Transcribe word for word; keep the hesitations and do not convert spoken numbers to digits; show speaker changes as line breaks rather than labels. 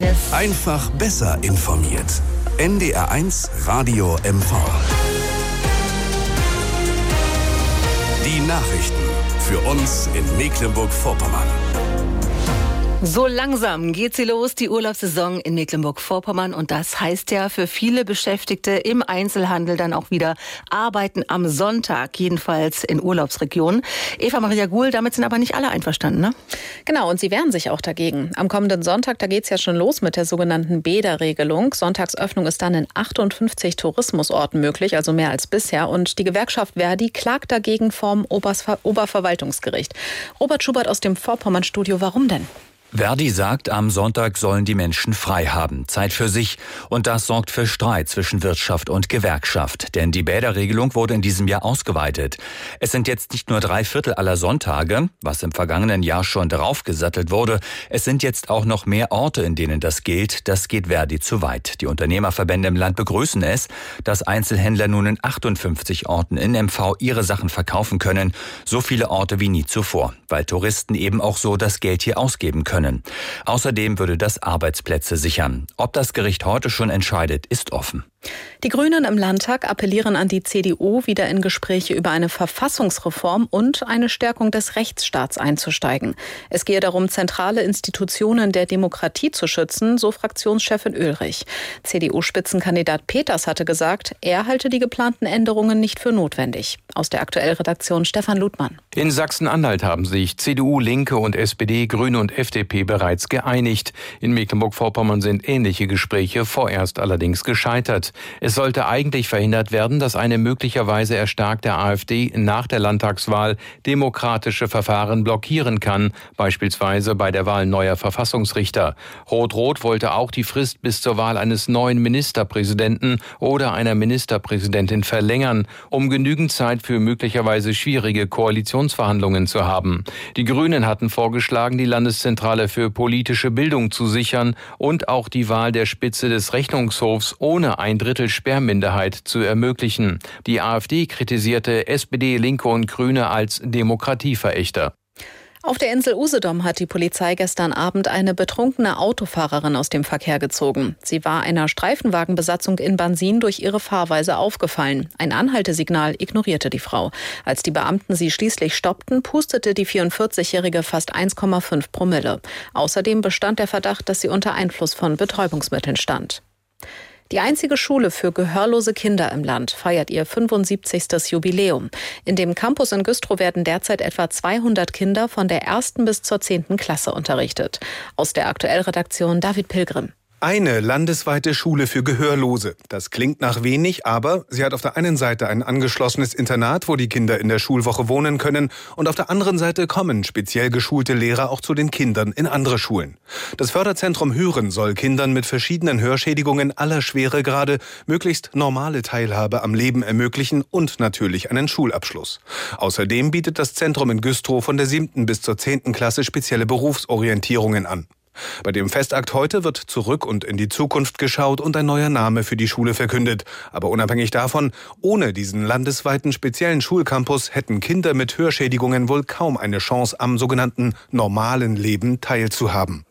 Einfach besser informiert. N D R eins Radio M V. Die Nachrichten für uns in Mecklenburg-Vorpommern.
So langsam geht sie los, die Urlaubssaison in Mecklenburg-Vorpommern. Und das heißt ja für viele Beschäftigte im Einzelhandel dann auch wieder Arbeiten am Sonntag, jedenfalls in Urlaubsregionen. Eva-Maria Guhl, damit sind aber nicht alle einverstanden, ne?
Genau, und sie wehren sich auch dagegen. Am kommenden Sonntag, da geht's ja schon los mit der sogenannten Bäderregelung. Sonntagsöffnung ist dann in achtundfünfzig Tourismusorten möglich, also mehr als bisher. Und die Gewerkschaft Verdi klagt dagegen vorm Oberver- Oberverwaltungsgericht. Robert Schubert aus dem Vorpommern-Studio, warum denn?
Verdi sagt, am Sonntag sollen die Menschen frei haben, Zeit für sich. Und das sorgt für Streit zwischen Wirtschaft und Gewerkschaft. Denn die Bäderregelung wurde in diesem Jahr ausgeweitet. Es sind jetzt nicht nur drei Viertel aller Sonntage, was im vergangenen Jahr schon draufgesattelt wurde. Es sind jetzt auch noch mehr Orte, in denen das gilt. Das geht Verdi zu weit. Die Unternehmerverbände im Land begrüßen es, dass Einzelhändler nun in achtundfünfzig Orten in M V ihre Sachen verkaufen können. So viele Orte wie nie zuvor, weil Touristen eben auch so das Geld hier ausgeben können. Außerdem würde das Arbeitsplätze sichern. Ob das Gericht heute schon entscheidet, ist offen.
Die Grünen im Landtag appellieren an die C D U, wieder in Gespräche über eine Verfassungsreform und eine Stärkung des Rechtsstaats einzusteigen. Es gehe darum, zentrale Institutionen der Demokratie zu schützen, so Fraktionschefin Ulrich. C D U-Spitzenkandidat Peters hatte gesagt, er halte die geplanten Änderungen nicht für notwendig. Aus der Aktuell-Redaktion Stefan Ludmann.
In Sachsen-Anhalt haben sich C D U, Linke und S P D, Grüne und F D P bereits geeinigt. In Mecklenburg-Vorpommern sind ähnliche Gespräche vorerst allerdings gescheitert. Es sollte eigentlich verhindert werden, dass eine möglicherweise erstarkte AfD nach der Landtagswahl demokratische Verfahren blockieren kann, beispielsweise bei der Wahl neuer Verfassungsrichter. Rot-Rot wollte auch die Frist bis zur Wahl eines neuen Ministerpräsidenten oder einer Ministerpräsidentin verlängern, um genügend Zeit für möglicherweise schwierige Koalitionsverhandlungen zu haben. Die Grünen hatten vorgeschlagen, die Landeszentrale für politische Bildung zu sichern und auch die Wahl der Spitze des Rechnungshofs ohne ein Drittel Sperrminderheit zu ermöglichen. Die AfD kritisierte S P D, Linke und Grüne als Demokratieverächter.
Auf der Insel Usedom hat die Polizei gestern Abend eine betrunkene Autofahrerin aus dem Verkehr gezogen. Sie war einer Streifenwagenbesatzung in Bansin durch ihre Fahrweise aufgefallen. Ein Anhaltesignal ignorierte die Frau. Als die Beamten sie schließlich stoppten, pustete die vierundvierzigjährige fast eins Komma fünf Promille. Außerdem bestand der Verdacht, dass sie unter Einfluss von Betäubungsmitteln stand. Die einzige Schule für gehörlose Kinder im Land feiert ihr fünfundsiebzigstes Jubiläum. In dem Campus in Güstrow werden derzeit etwa zweihundert Kinder von der ersten bis zur zehnten Klasse unterrichtet. Aus der Aktuell-Redaktion David Pilgrim.
Eine landesweite Schule für Gehörlose. Das klingt nach wenig, aber sie hat auf der einen Seite ein angeschlossenes Internat, wo die Kinder in der Schulwoche wohnen können, und auf der anderen Seite kommen speziell geschulte Lehrer auch zu den Kindern in andere Schulen. Das Förderzentrum Hören soll Kindern mit verschiedenen Hörschädigungen aller Schweregrade möglichst normale Teilhabe am Leben ermöglichen und natürlich einen Schulabschluss. Außerdem bietet das Zentrum in Güstrow von der siebten bis zur zehnten Klasse spezielle Berufsorientierungen an. Bei dem Festakt heute wird zurück und in die Zukunft geschaut und ein neuer Name für die Schule verkündet. Aber unabhängig davon, ohne diesen landesweiten speziellen Schulcampus hätten Kinder mit Hörschädigungen wohl kaum eine Chance, am sogenannten normalen Leben teilzuhaben.